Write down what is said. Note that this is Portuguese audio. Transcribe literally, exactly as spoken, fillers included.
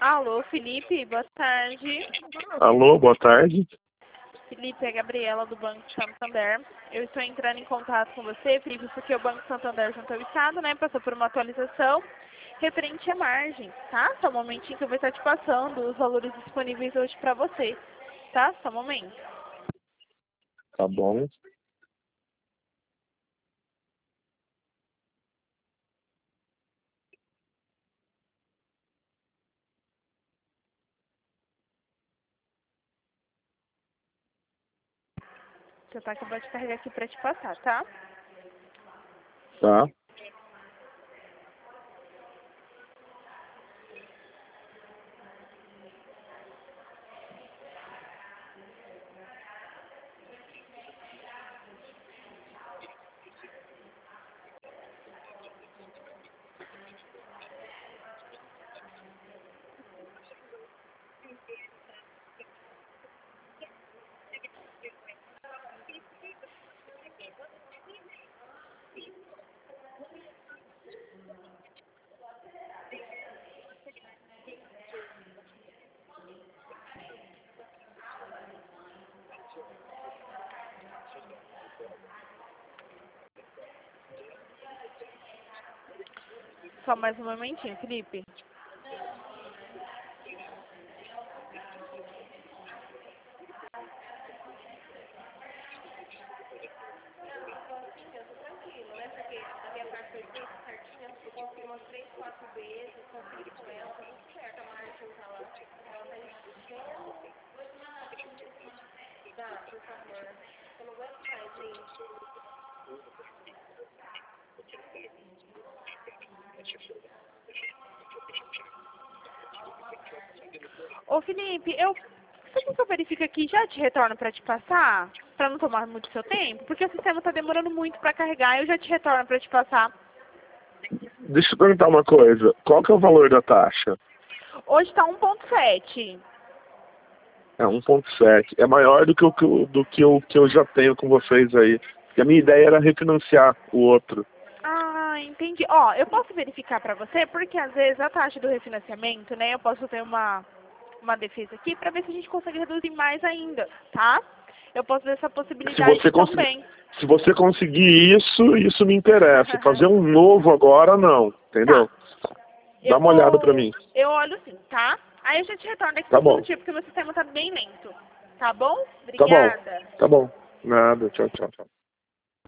Alô, Felipe, boa tarde. Alô, boa tarde. Felipe, é a Gabriela do Banco Santander. Eu estou entrando em contato com você, Felipe, porque o Banco Santander junto ao Estado, né, passou por uma atualização referente à margem, tá? Só um momentinho que eu vou estar te passando os valores disponíveis hoje para você, tá? Só um momento. Tá bom. Já tá acabando de carregar aqui para te passar, tá? Tá. Só mais um momentinho, Felipe. Ô, Felipe, eu... Você quer que eu verifique aqui e já te retorno para te passar? Para não tomar muito seu tempo? Porque o sistema está demorando muito para carregar. Eu já te retorno para te passar. Deixa eu perguntar uma coisa. Qual que é o valor da taxa? Hoje está um ponto sete. É um ponto sete. É maior do que o que, eu- do que, eu, que eu já tenho com vocês aí. E a minha ideia era refinanciar o outro. Ah, entendi. Ó, eu posso verificar para você, porque às vezes a taxa do refinanciamento, né, eu posso ter uma, uma defesa aqui para ver se a gente consegue reduzir mais ainda, tá? Eu posso ver essa Se possibilidade você, cons- também. se você conseguir isso, isso me interessa. Fazer um novo agora, não. Tá. Entendeu? Dá Eu uma olhada pra vou... mim. Eu olho sim, tá? Aí eu já te retorno daqui Tá uns bom. minutinhos, porque meu sistema tá bem lento. Tá bom? Tá bom. Obrigada. Tá bom. Nada. Tchau, tchau, tchau.